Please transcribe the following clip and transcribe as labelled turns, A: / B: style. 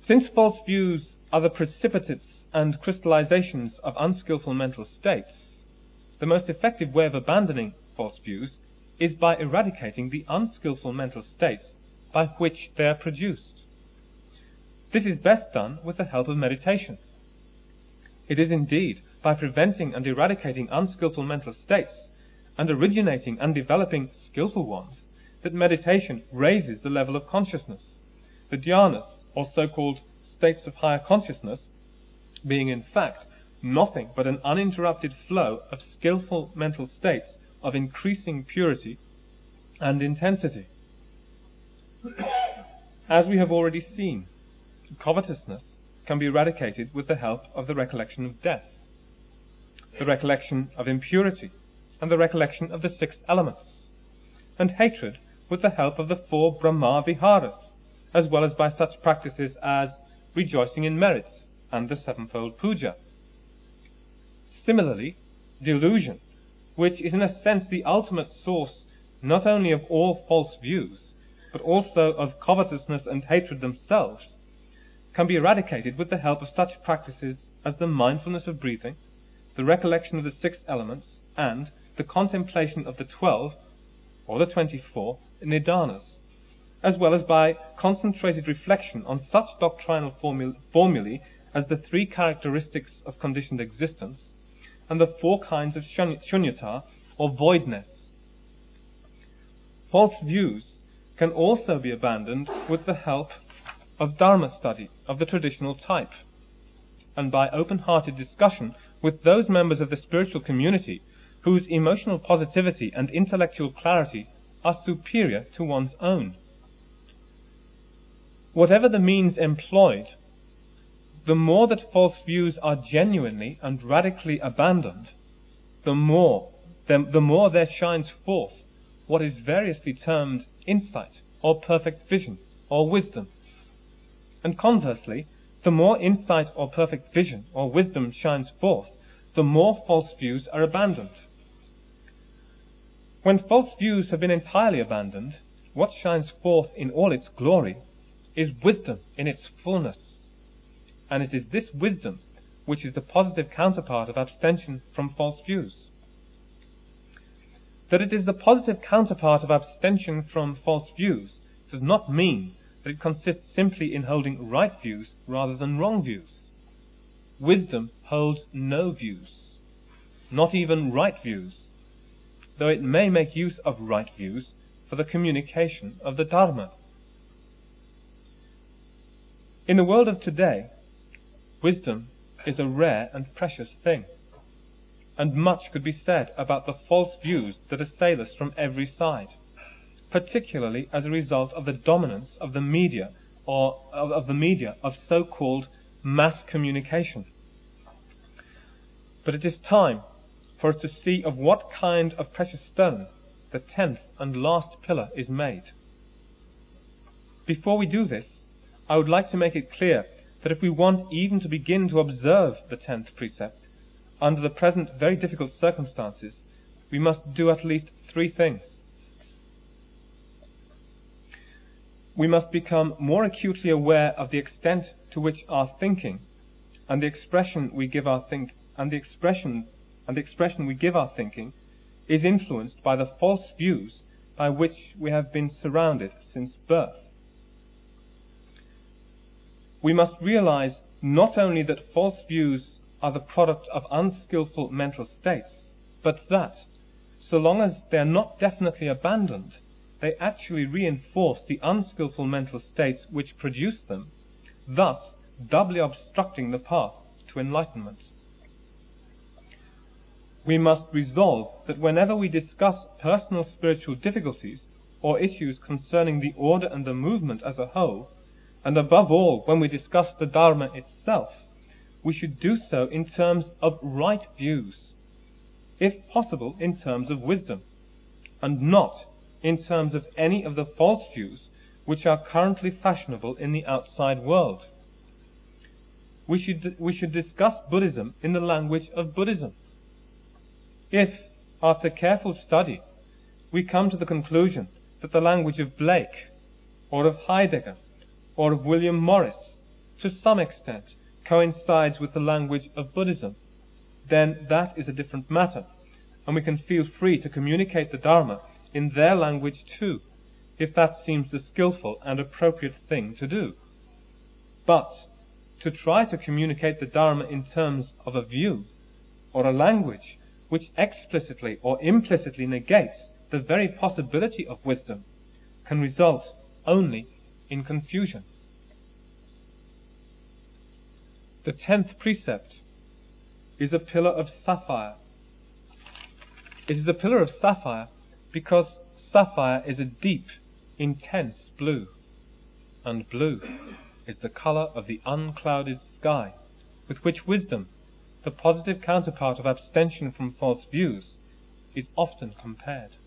A: Since false views are the precipitates and crystallizations of unskillful mental states, the most effective way of abandoning false views is by eradicating the unskillful mental states by which they are produced. This is best done with the help of meditation. It is indeed by preventing and eradicating unskillful mental states and originating and developing skillful ones that meditation raises the level of consciousness, the dhyanas, or so-called states of higher consciousness, being in fact nothing but an uninterrupted flow of skillful mental states of increasing purity and intensity. As we have already seen, covetousness can be eradicated with the help of the recollection of death, the recollection of impurity, and the recollection of the 6 elements, and hatred with the help of the 4 Brahma Viharas, as well as by such practices as rejoicing in merits and the 7-fold puja. Similarly, delusion, which is in a sense the ultimate source not only of all false views, but also of covetousness and hatred themselves, can be eradicated with the help of such practices as the mindfulness of breathing, the recollection of the 6 elements, and the contemplation of the 12 or the 24 nidanas, as well as by concentrated reflection on such doctrinal formulae as the 3 characteristics of conditioned existence and the 4 kinds of shunyata, or voidness. False views can also be abandoned with the help of dharma study of the traditional type, and by open-hearted discussion with those members of the spiritual community whose emotional positivity and intellectual clarity are superior to one's own. Whatever the means employed, the more that false views are genuinely and radically abandoned, the more there shines forth what is variously termed insight, or perfect vision, or wisdom. And conversely, the more insight or perfect vision or wisdom shines forth, the more false views are abandoned. When false views have been entirely abandoned, what shines forth in all its glory is wisdom in its fullness. And it is this wisdom which is the positive counterpart of abstention from false views. That it is the positive counterpart of abstention from false views does not mean that it consists simply in holding right views rather than wrong views. Wisdom holds no views, not even right views, though it may make use of right views for the communication of the Dharma. In the world of today, wisdom is a rare and precious thing, and much could be said about the false views that assail us from every side, particularly as a result of the dominance of the media, or of the media of so-called mass communication. But it is time for us to see of what kind of precious stone the 10th and last pillar is made. Before we do this, I would like to make it clear that if we want even to begin to observe the 10th precept under the present very difficult circumstances, we must do at least 3 things. We must become more acutely aware of the extent to which our thinking and the expression we give our thinking is influenced by the false views by which we have been surrounded since birth. We must realize not only that false views are the product of unskillful mental states, but that, so long as they are not definitely abandoned, they actually reinforce the unskillful mental states which produce them, thus doubly obstructing the path to enlightenment. We must resolve that whenever we discuss personal spiritual difficulties or issues concerning the order and the movement as a whole, and above all when we discuss the Dharma itself, we should do so in terms of right views, if possible in terms of wisdom, and not in terms of any of the false views which are currently fashionable in the outside world. We should discuss Buddhism in the language of Buddhism. If, after careful study, we come to the conclusion that the language of Blake, or of Heidegger, or of William Morris to some extent coincides with the language of Buddhism, then that is a different matter, and we can feel free to communicate the Dharma in their language too, if that seems the skillful and appropriate thing to do. But to try to communicate the Dharma in terms of a view or a language which explicitly or implicitly negates the very possibility of wisdom can result only in confusion. The 10th precept is a pillar of sapphire. It is a pillar of sapphire because sapphire is a deep, intense blue, and blue is the colour of the unclouded sky, with which wisdom, the positive counterpart of abstention from false views, is often compared.